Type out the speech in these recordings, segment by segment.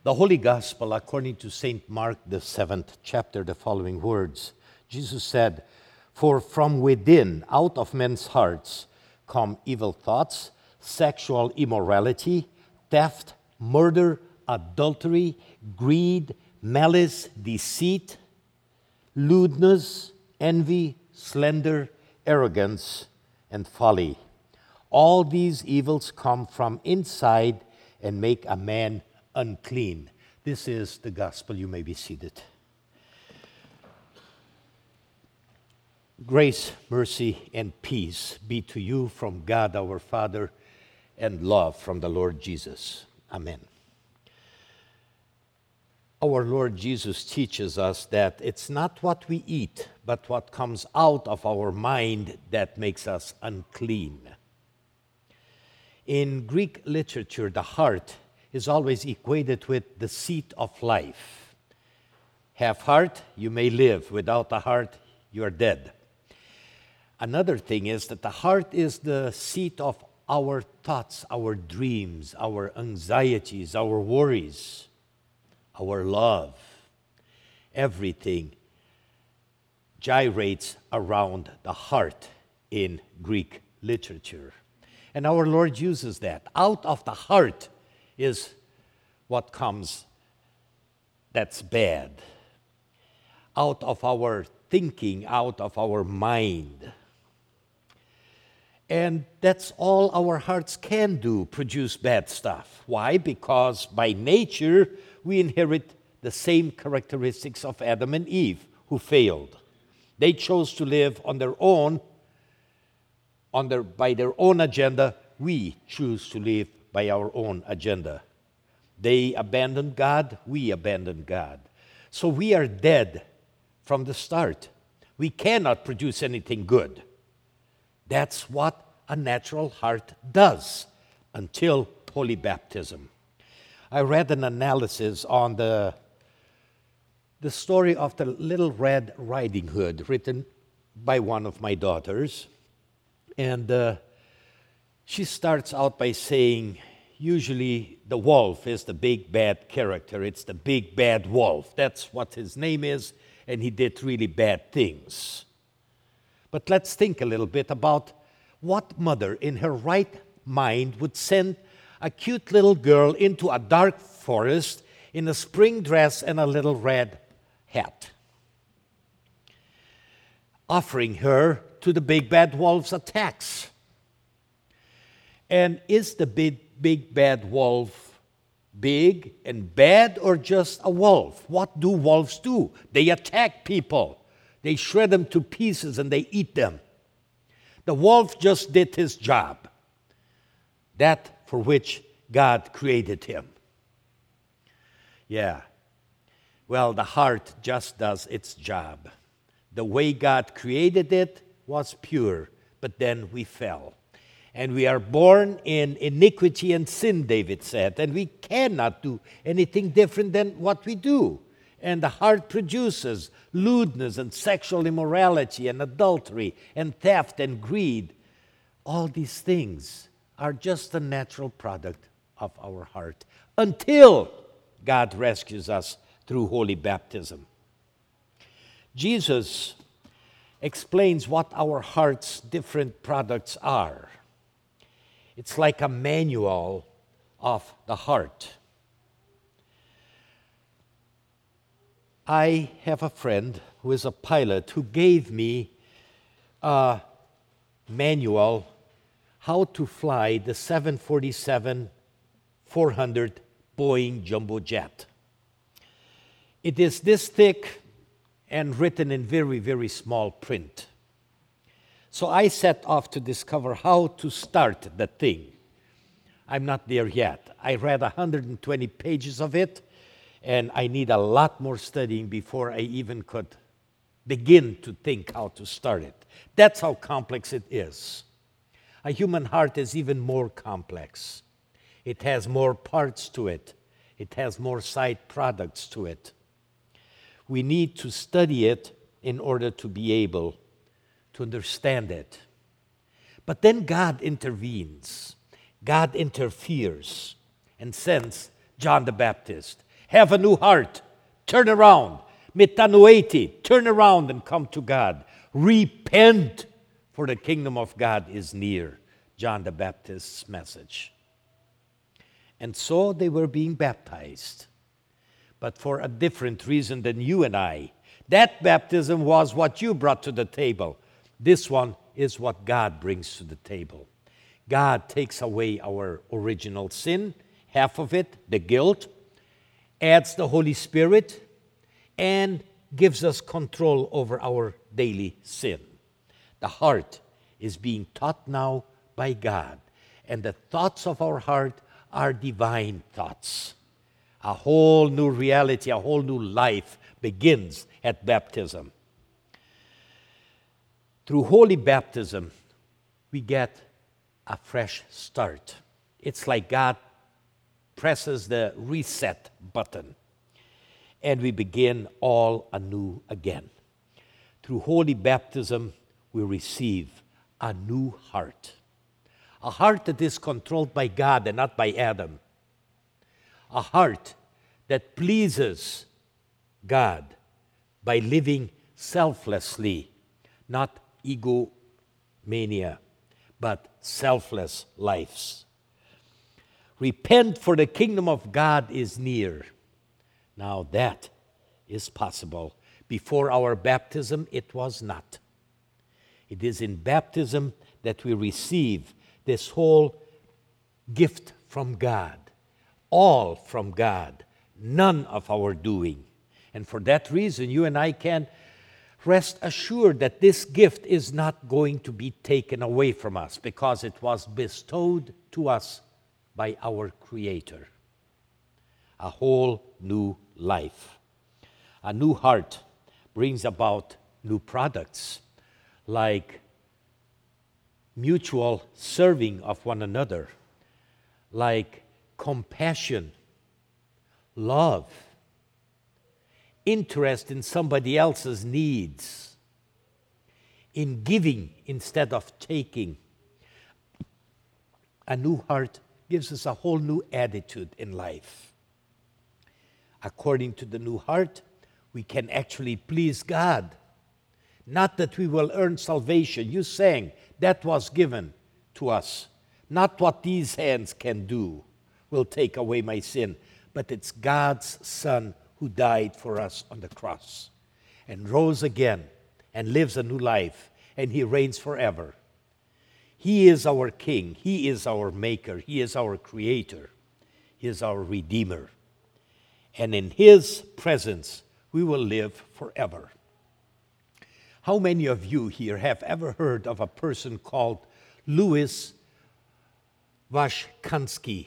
The Holy Gospel, according to St. Mark, the 7th chapter, the following words. Jesus said, "For from within, out of men's hearts, come evil thoughts, sexual immorality, theft, murder, adultery, greed, malice, deceit, lewdness, envy, slander, arrogance, and folly. All these evils come from inside and make a man unclean." This is the gospel. You may be seated. Grace, mercy, and peace be to you from God our Father and love from the Lord Jesus. Amen. Our Lord Jesus teaches us that it's not what we eat, but what comes out of our mind that makes us unclean. In Greek literature, the heart is always equated with the seat of life. Have heart, you may live. Without a heart, you are dead. Another thing is that the heart is the seat of our thoughts, our dreams, our anxieties, our worries, our love. Everything gyrates around the heart in Greek literature. And our Lord uses that. Out of the heart is what comes that's bad. Out of our thinking, out of our mind. And that's all our hearts can do, produce bad stuff. Why? Because by nature, we inherit the same characteristics of Adam and Eve, who failed. They chose to live on their own, by their own agenda. We choose to live by our own agenda. They abandoned God, we abandoned God. So we are dead from the start. We cannot produce anything good. That's what a natural heart does until holy baptism. I read an analysis on the story of the Little Red Riding Hood, written by one of my daughters. And she starts out by saying, usually the wolf is the big bad character. It's the big bad wolf. That's what his name is, and he did really bad things. But let's think a little bit about what mother in her right mind would send a cute little girl into a dark forest in a spring dress and a little red hat, offering her to the big bad wolf's attacks. And is the big bad wolf big and bad, or just a wolf? What do wolves do? They attack people. They shred them to pieces and they eat them. The wolf just did his job, that for which God created him. Yeah. Well, the heart just does its job. The way God created it was pure, but then we fell. And we are born in iniquity and sin, David said, and we cannot do anything different than what we do. And the heart produces lewdness and sexual immorality and adultery and theft and greed. All these things are just a natural product of our heart until God rescues us through holy baptism. Jesus explains what our heart's different products are. It's like a manual of the heart. I have a friend who is a pilot who gave me a manual how to fly the 747-400 Boeing jumbo jet. It is this thick and written in very, very small print. So I set off to discover how to start the thing. I'm not there yet. I read 120 pages of it, and I need a lot more studying before I even could begin to think how to start it. That's how complex it is. A human heart is even more complex. It has more parts to it. It has more side products to it. We need to study it in order to be able to understand it. But then God intervenes. God interferes and sends John the Baptist. Have a new heart. Turn around. Metanoeti. Turn around and come to God. Repent, for the kingdom of God is near. John the Baptist's message. And so they were being baptized, but for a different reason than you and I. That baptism was what you brought to the table. This one is what God brings to the table. God takes away our original sin, half of it, the guilt, adds the Holy Spirit, and gives us control over our daily sin. The heart is being taught now by God, and the thoughts of our heart are divine thoughts. A whole new reality, a whole new life begins at baptism. Through holy baptism, we get a fresh start. It's like God presses the reset button, and we begin all anew again. Through holy baptism, we receive a new heart. A heart that is controlled by God and not by Adam. A heart that pleases God by living selflessly, not egomania, but selfless lives. Repent, for the kingdom of God is near. Now that is possible. Before our baptism, it was not. It is in baptism that we receive this whole gift from God, all from God, none of our doing. And for that reason, you and I can rest assured that this gift is not going to be taken away from us, because it was bestowed to us by our Creator. A whole new life. A new heart brings about new products, like mutual serving of one another, like compassion, love, interest in somebody else's needs, in giving instead of taking. A new heart gives us a whole new attitude in life. According to the new heart, we can actually please God. Not that we will earn salvation. You sang, that was given to us. Not what these hands can do will take away my sin, but it's God's Son who died for us on the cross and rose again and lives a new life, and He reigns forever. He is our King. He is our Maker. He is our Creator. He is our Redeemer. And in His presence, we will live forever. How many of you here have ever heard of a person called Louis Vashkansky?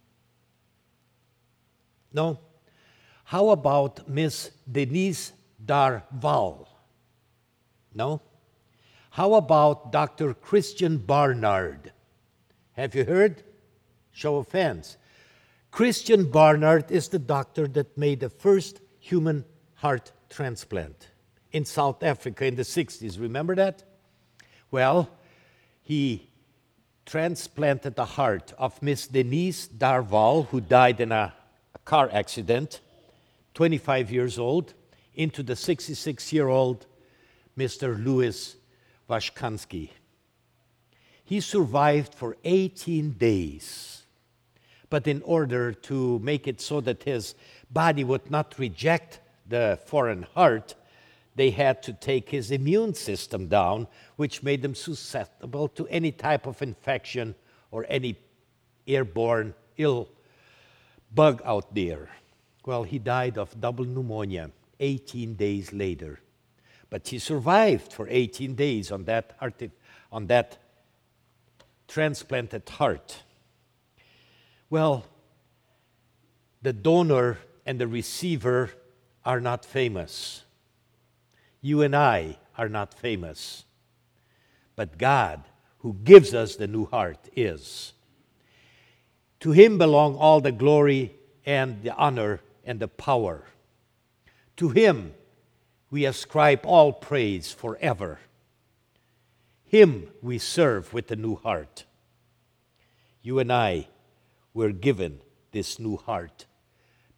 No? How about Miss Denise Darval? No? How about Dr. Christian Barnard? Have you heard? Show of hands. Christian Barnard is the doctor that made the first human heart transplant in South Africa in the 60s. Remember that? Well, he transplanted the heart of Miss Denise Darval, who died in a car accident, 25 years old, into the 66-year-old Mr. Louis Vashkansky. He survived for 18 days. But in order to make it so that his body would not reject the foreign heart, they had to take his immune system down, which made him susceptible to any type of infection or any airborne ill bug out there. Well, he died of double pneumonia 18 days later. But he survived for 18 days on that transplanted heart. Well, the donor and the receiver are not famous. You and I are not famous. But God, who gives us the new heart, is. To Him belong all the glory and the honor and the power. To Him we ascribe all praise forever. Him we serve with a new heart. You and I were given this new heart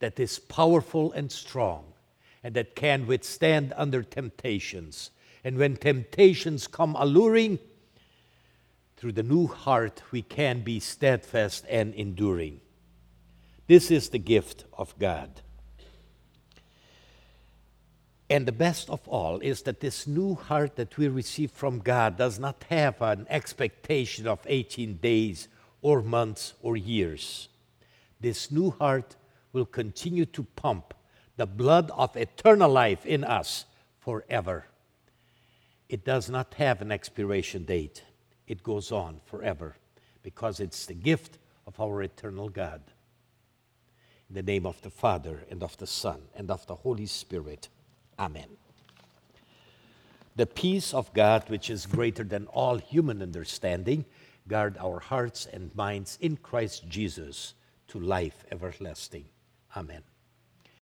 that is powerful and strong, and that can withstand under temptations. And when temptations come alluring, through the new heart we can be steadfast and enduring. This is the gift of God. And the best of all is that this new heart that we receive from God does not have an expectation of 18 days or months or years. This new heart will continue to pump the blood of eternal life in us forever. It does not have an expiration date. It goes on forever because it's the gift of our eternal God. In the name of the Father, and of the Son, and of the Holy Spirit. Amen. The peace of God, which is greater than all human understanding, guard our hearts and minds in Christ Jesus to life everlasting. Amen.